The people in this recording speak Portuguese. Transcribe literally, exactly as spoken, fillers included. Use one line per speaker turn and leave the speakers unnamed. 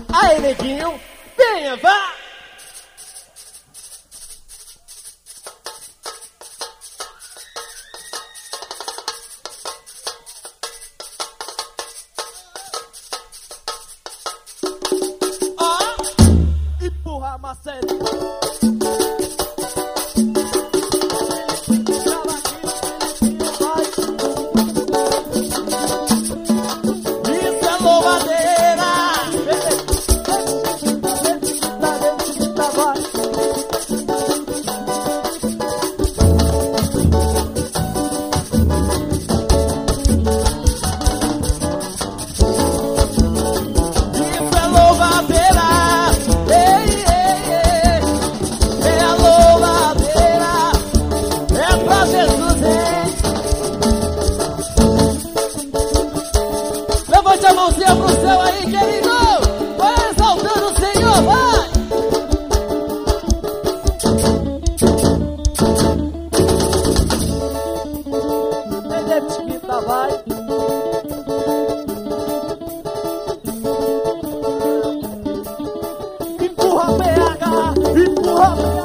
Aí, neguinho, venha, vá! Ó, empurra, Marcelinho. Levante a mãozinha pro céu aí, querido! Vai exaltando o Senhor, vai! Ele é tímida, vai! Empurra, P H! Empurra,